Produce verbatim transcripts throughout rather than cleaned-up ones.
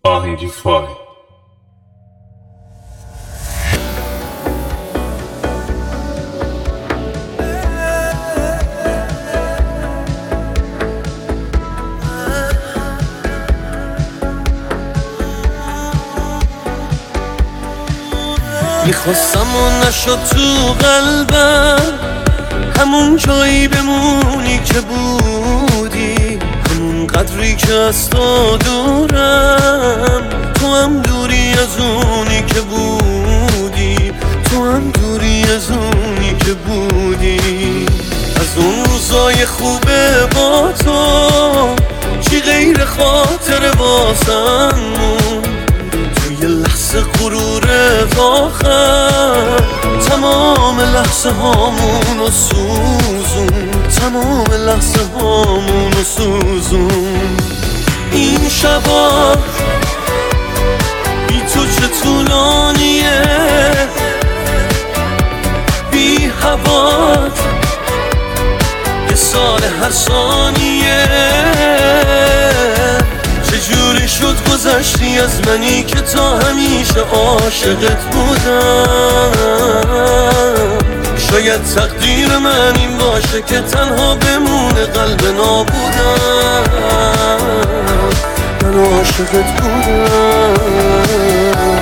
Barra de fora. میخواستم و نشد تو قلبم، همون جایی بمونی که بودی، همون قدری که از تو دورم، تو هم دوری از اونی که بودی، تو هم دوری از اونی که بودی. از اون روزای خوبه با تو چی غیر خاطر واسم مون، توی لحظه غرور آخر تمام لحظه هامونو سوزون، تمام لحظه هامونو سوزون. این شبا بی تو چه طولانیه، بی هوات یه سال هر ثانیه. چجوری شد گذشتی از منی که تا همیشه عاشقت بودم؟ شاید تقدیر من این باشه که تنها بمونه قلب نابودم. من عاشقت بودم.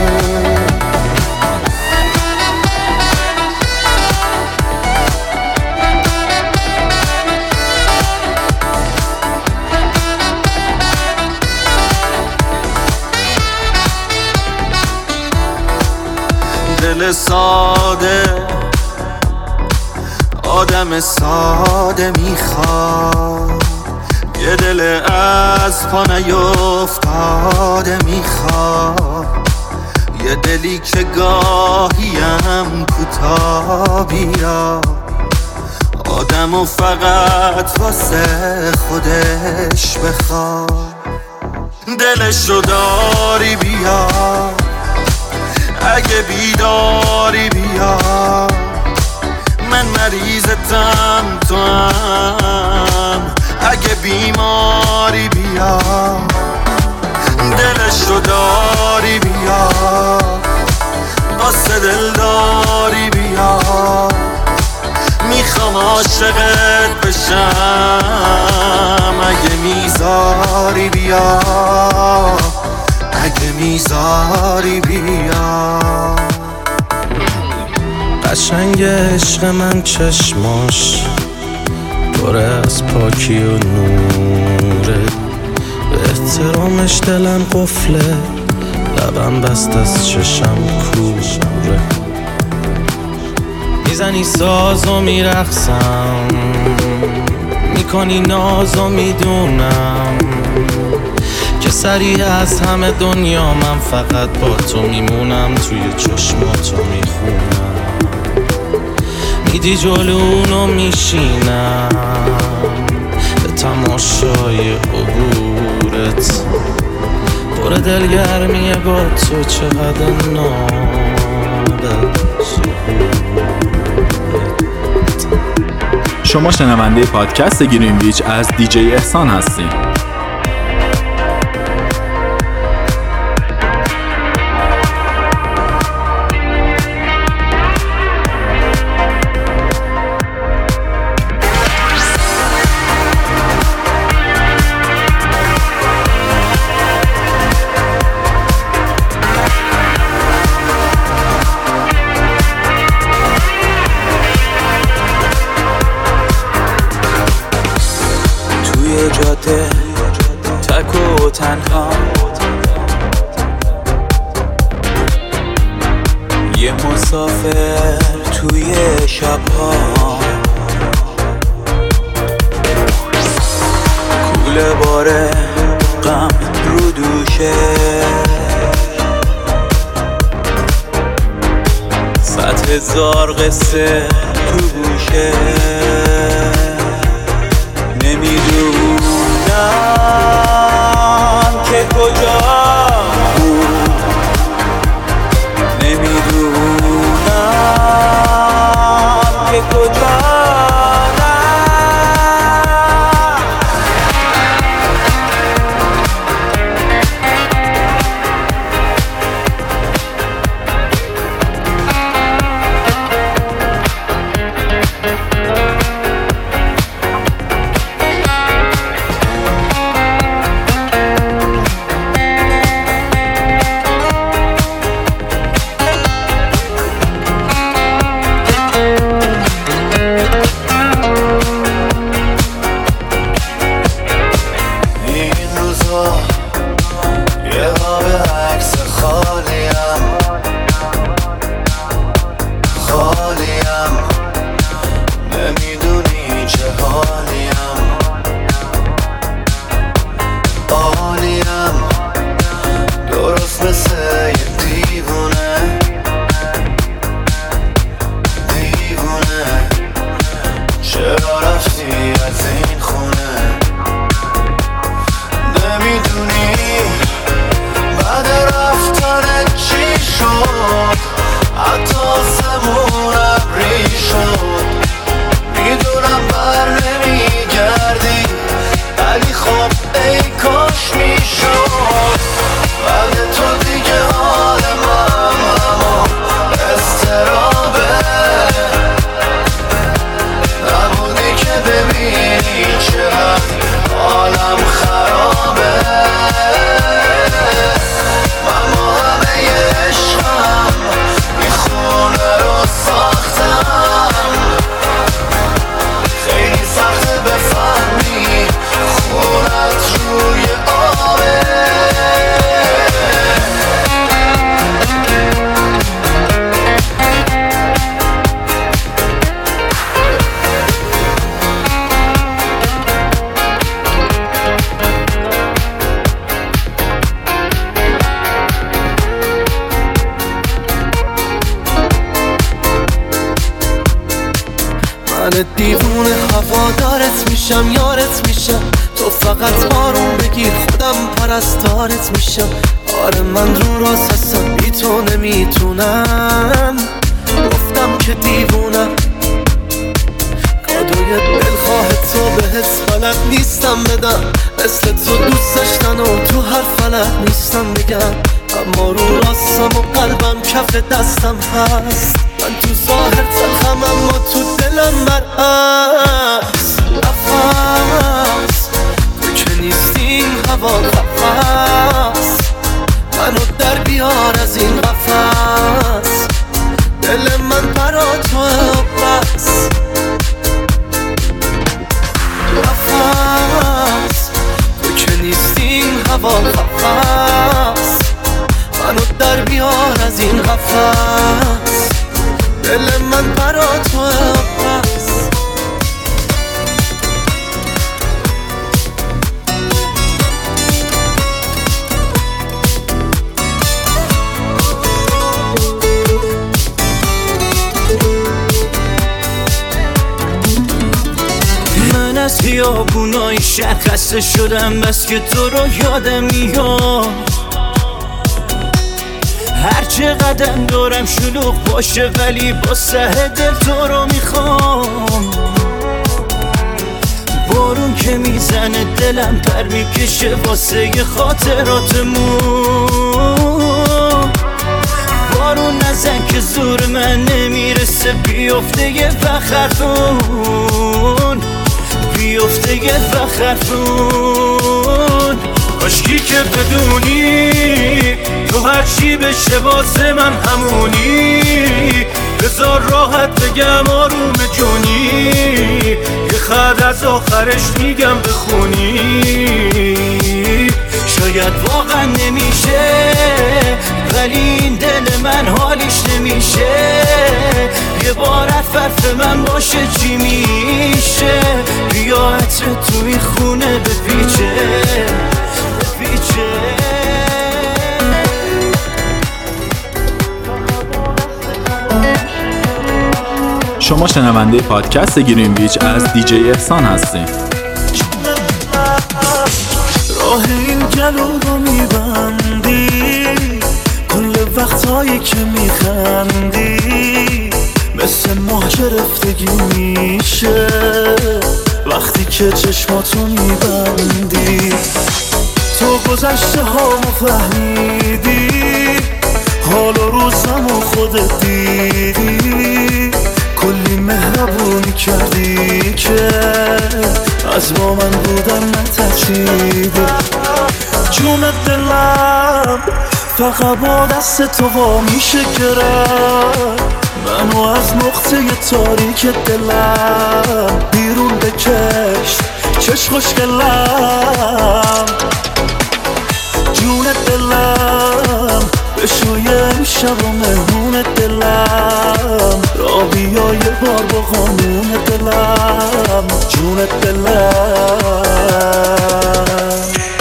دل ساده آدم ساده میخواد، یه دل از پا نیفتاده میخواد، یه دلی که گاهیم کوتاه بیاد، آدمو فقط واسه خودش بخواد. دلشو داری بیاد، اگه بیداری بیا، من مریضتم تو هم، اگه بیماری بیا، دلشو داری بیا، قصد دلداری بیا، میخوام عاشقت بشم، اگه میذاری بیا، اگه میذاری بیا. قشنگ عشق من چشماش پر از پاکی و نوره، به احترامش دلم قفله، لبم بست از چشم کوره. میزنی ساز و میرقصم، میکنی ناز و میدونم که سریع از همه دنیا من فقط با تو میمونم، توی چشماتو میخونم، میدی جلونو میشینم به تماشای عبورت، پر دلگرمیه با تو، چقدر نابه ظهورت. شما شنونده پادکست گرین ویچ از دیجی احسان هستین. جاده تک و تنها، یه مسافر توی شبها، کوله باره غم رو دوشه، صد هزار قصه تو گوشه، نمیدونم که کجا بود، نمیدونم که کجا من دیوونه هوادارت میشم، یارت میشم، تو فقط بارون بگیر خودم پرستارت میشم. آره من رو راست هستم، بی تو نمیتونم، گفتم که دیوونم. کادوی دلخواه تو بهت بلد نیستم بدم، مثل تو دوست داشتن و تو هر فلک نیستم بگم. اما رو راستم و قلبم کف دستم هست، من تو ظاهر تلخم اما تو دلم مرعست. نفس تو که نیستی این هوا قفص، منو در بیار از این قفص، دل من برا توه بس. نفس تو که نیستی این هوا قفص، منو در بیار از این قفص، دل من برا توه بس. من از خیابونای شهر خسته شدم، بس که تو رو یادم میاد. هر چه قدم دارم شلوغ باشه، ولی با سه دل تو رو میخوام. بارون که میزنه دلم پر میکشه واسه خاطراتمون. بارون نزن که زور من نمیرسه، بیفته یه وخرفون، بیفته یه وخرفون. کاشکی که بدونی تو هرچی بشه واسه من همونی، بذار راحت بگم آروم جونی، یه خط از آخرش میگم بخونی. شاید واقعا نمیشه، ولی این دل من حالیش نمیشه. یه بار حرف من باشه چی میشه، بیا عطر توی خونه بپیچه بپیچه. شما شنونده پادکست گرین بیچ از دیجی احسان هستین. راه این گلو رو میبندی، کل وقتایی که میخندی مثل ماه گرفتگی میشه وقتی که چشماتو میبندی. تو گذشته هامو فهمیدی، حال و روزمو خودت دیدی، کلی مهربونی کردی که از با من بودن نترسیدی. جون دلم فقط با دست تو وا میشه گرفت، منو از نقطه تاریک دلم بیرون بکش چش خوشگلم. جون دلم بشوی امشب و مهمون دلم، را بیا یه بار با قانون دلم. جون دلم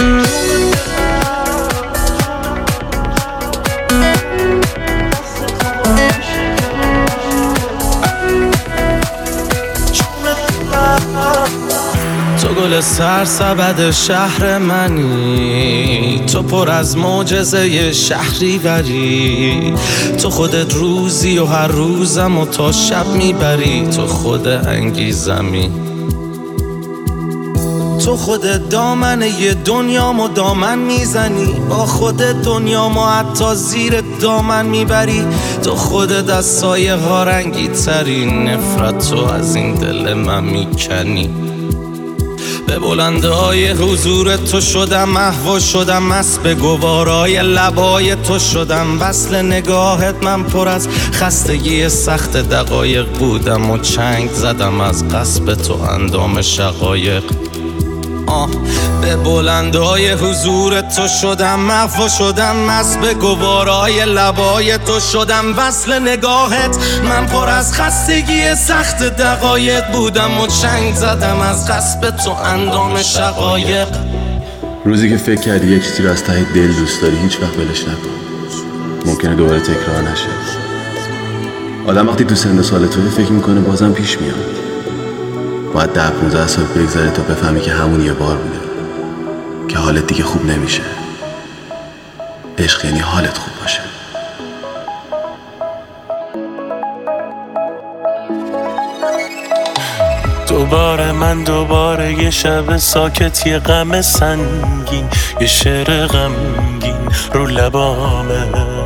تو گل سرسبد شهر منی، تو پر از معجزه شهری بری. تو خودت روزی و هر روزم و تا شب میبری، تو خود انگیزمی. تو خودت دامن یه دنیامو دامن میزنی، با خودت دنیامو حتی زیر دامن میبری. تو خودت از سایه ها رنگی ترین، نفرت تو از این دل من میکنی. به بلنده های حضور تو شدم محو شدم، مست به گوارای لبای تو شدم. وصل نگاهت من پر از خستگی سخت دقایق بودم و چنگ زدم از قصب تو اندام شقایق. آه به بلندای حضور تو شدم محو شدم، مست به گوارای لبای تو شدم. وصل نگاهت من پر از خستگی سخت دقایق بودم و چنگ زدم از قصب تو اندام شقایق. روزی که فکر کردی یک چیزی رو از ته دل دوست داری، هیچ وقت ولش نکن، ممکنه دوباره تکرار نشه. آدم وقتی تو سن و سال توی فکر میکنه بازم پیش میاد، باید ده پونزده سال بگذره تا بفهمی که همون یه بار بوده، که حالت دیگه خوب نمیشه. عشق یعنی حالت خوب باشه. دوباره من دوباره یه شب ساکت، یه غم سنگین، یه شعر غمگین رو لبامه.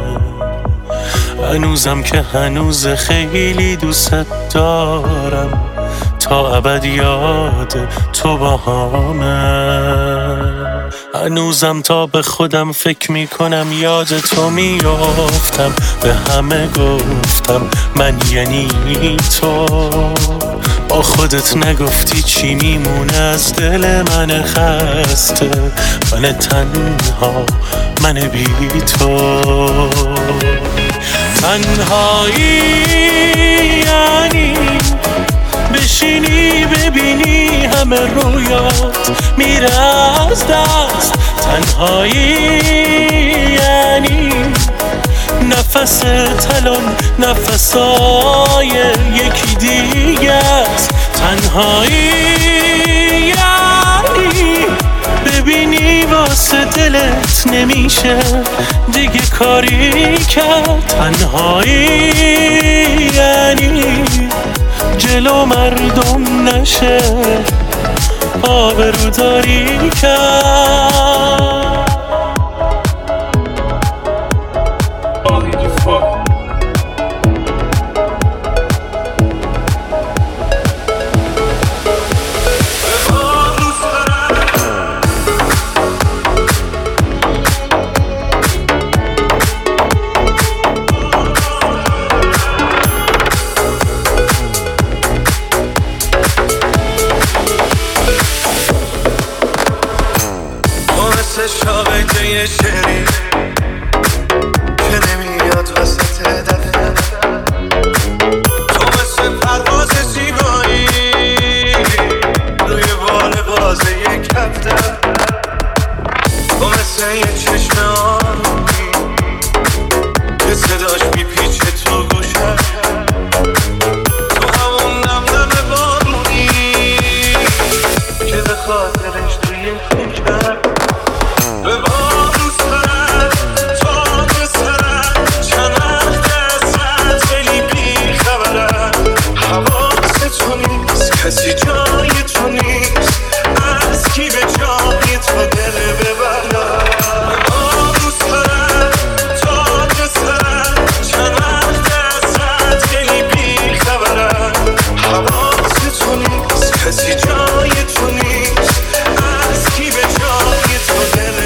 هنوزم که هنوز خیلی دوست دارم، تا ابد یاد تو باهامه. هنوزم تا به خودم فکر میکنم یاد تو میافتم، به همه گفتم من یعنی تو. با خودت نگفتی چی میمونه از دل من خسته، من تنها، من بی تو. تنهایی یعنی بشینی ببینی همه رویات میره از دست. تنهایی یعنی نفس تلون نفسای یکی دیگه است. تنهایی یعنی ببینی واسه دلت نمیشه دیگه کاری کرد. تنهایی یعنی جلو مردم نشه آبروداری کرد. شاقه شعری که نمیاد وسط دفعه، تو مثل پرواز زیبایی روی بال بازه یک هفته، تو مثل یه چشم آرومی که صداش میپیچه تو گوشه، تو همون نمنم بارونی که به خاطرش توی کوچه به بارو سرم تا به سرم چند وقت ازت خیلی بی خبرم. حواست تو نیست کسی جای تو نیست، از کی به جای تو دل ببرم. به بارو سرم تا به سرم چند وقت ازت خیلی بی خبرم. حواست تو نیست کسی جای تو نیست، از کی به جای تو دل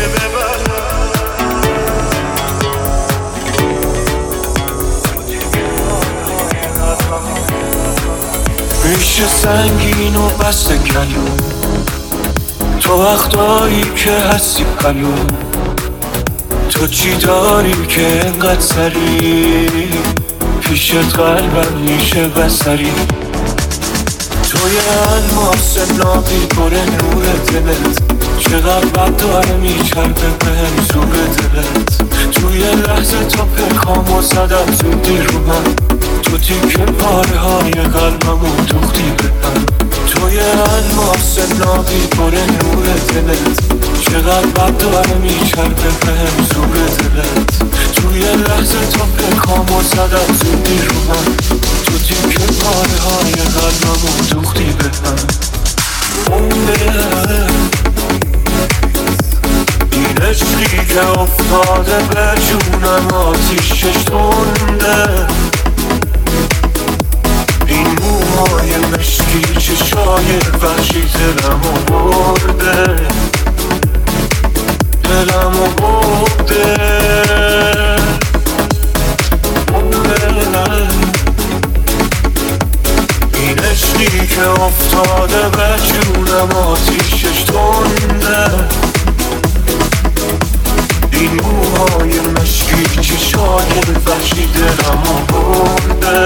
میشه سنگین و بسته کلون، تو وقتایی که هستی قلون، تو چی داری که انقدر سری پیشت قلبم میشه بسری. تو یه الماس نابی پر نور دلت، چقدر بد داره میچربه بهم زور دلت. توی لحظه تا پرکامو زدم زودی رو من، تو تیکه پاره های قلبمو دوختی بهم. توی الماس نابی پر نور دلت، چقدر بد داره میچربه بهم زور دلت. توی لحظه تا پرکامو زدم زودی رو من، تو تیکه پاره های قلبمو دوختی بهم. این عشقی که افتاده به جونم آتیشش تنده، این موهای مشکی چشای وحشی دلمو برده، دلمو برده. این عشقی که افتاده به جونم آتیشش تنده، این موهای مشکی چشای وحشی دلمو برده،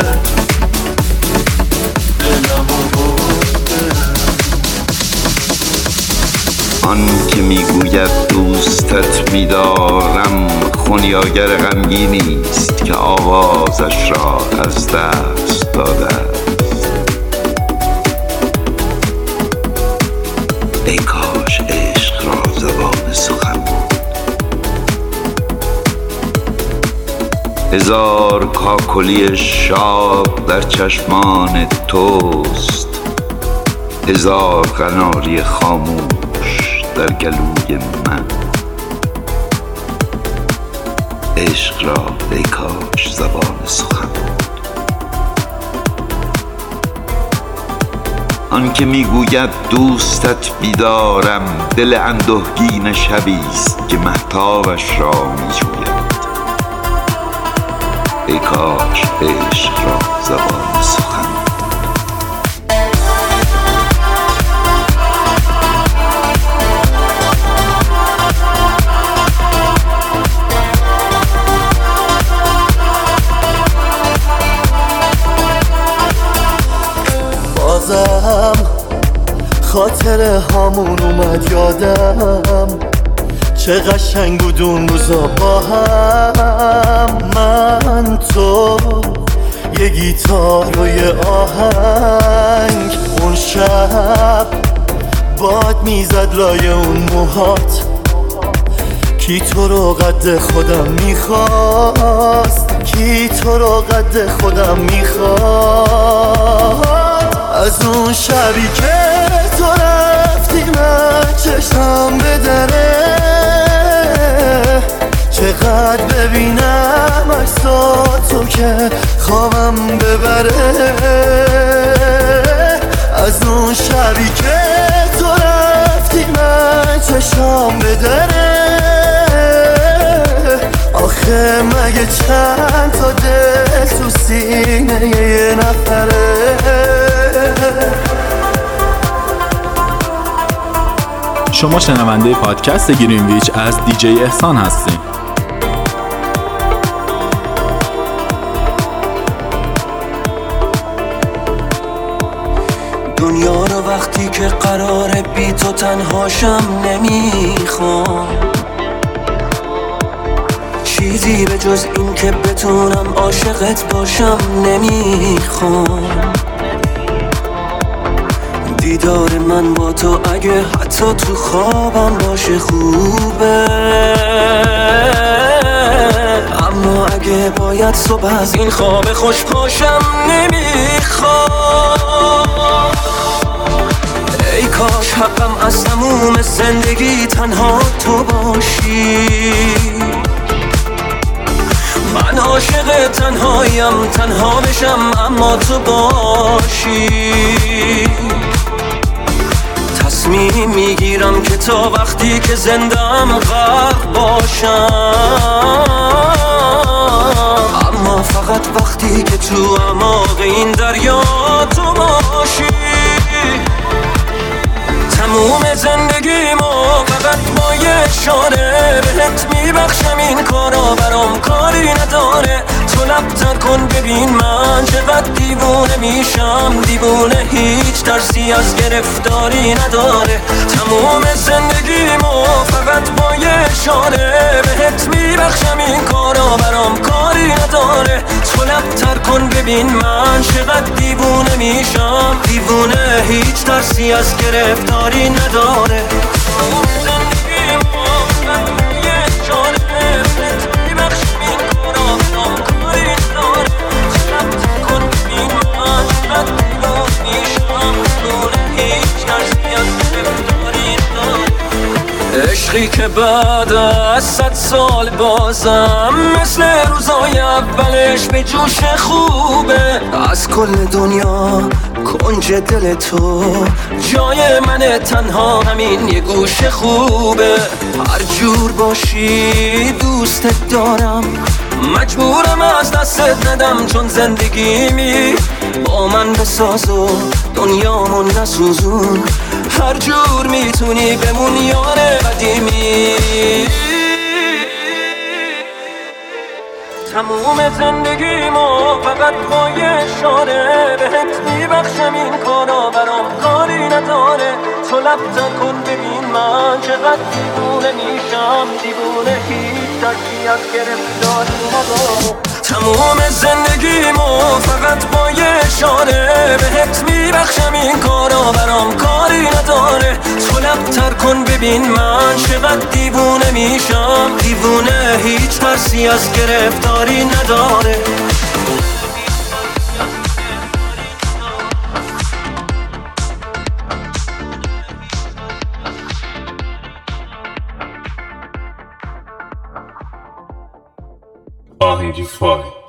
دلمو برده. آن که میگوید دوستت میدارم، خونیاگر غمگینی است که آوازش را از دست داده است. ای کاش عشق را زبان سخن بود. هزار کاکلی شاد در چشمان توست، هزار قناری خاموش در گلوی من. عشق را ای کاش زبان سخن بود. آن که میگوید دوستت بیدارم، دل اندوهگین شبیست که مهتابش را میجوید. ای کاش عشق را زبان سخن بود. بازم خاطر هامون اومد یادم، چه قشنگ بود اون روزا با هم. من تو یه گیتار و یه آهنگ، اون شب باد میزد لای اون موهات. کی تو رو قد خودم میخواست، کی تو رو قد خودم میخواست. از اون شبی که تو رفتی من چشم به دره، چقدر ببینم عکساتو که خوابم ببره. از اون شبی که تو رفتی من چشم به دره، آخه مگه چند تا دل تو سینه یه نفره. شما شنونده پادکست گرینویچ از دیجی احسان هستین. دنیا رو وقتی که قراره بی تو تنهاشم نمیخوام، چیزی به جز این که بتونم عاشقت باشم نمیخوام. دیدار من با تو اگه حتی تو خوابم باشه خوبه، اما اگه باید صبح از این خواب خوش پاشم نمیخوام. ای کاش حقم از تموم زندگی تنها تو باشی. من عاشق تنهایم، تنها بشم اما تو باشی. تصمیم میگیرم که تا وقتی که زندم غرق باشم، اما فقط وقتی که تو اعماق این دریا تو باشی. تموم زندگیمو فقط با یه اشاره بهت میبخشم، این کارا برام کاری نداره. تو لب‌تر کن ببین من چقدر دیوونه میشم، دیوونه هیچ ترسی از گرفتاری نداره. تموم زندگیمو فقط با یه اشاره بهت میبخشم، این کارا برام کاری نداره. تو لب‌تر کن ببین من چقدر دیوونه میشم، دیوونه هیچ ترسی از گرفتاری نداره. تموم زندگیمو فقط با یه اشاره بهت میبخشم، این کارا برام کاری نداره. تو لب‌تر کن ببین من چقدر دیوونه میشم، دیوونه هیچ ترسی از گرفتاری نداره. عشقی که بعد از صد سال بازم مثل روزای اولش به جوش خوبه. از کل دنیا کنج دل تو جای من تنها همین یه گوش خوبه. هر جور باشی دوستت دارم، مجبورم از دستت ندم، چون زندگیمی با من بساز و دنیامو نسوزون. هر جور میتونی بمون یار قدیمی. تموم زندگیمو فقط با یه اشاره بهت میبخشم، این کارا برام کاری نداره. تو لب‌تر کن ببین من چقدر دیوونه میشم، دیوونه هیچ ترسی از گرفتاری نداره. تموم زندگیمو فقط با یه اشاره بهت میبخشم، این کارا برام کاری نداره. نداره. تو لبتر کن ببین من چقدر دیوونه میشم. دیوونه هیچ ترسی از گرفتاری نداره. آهنگی فای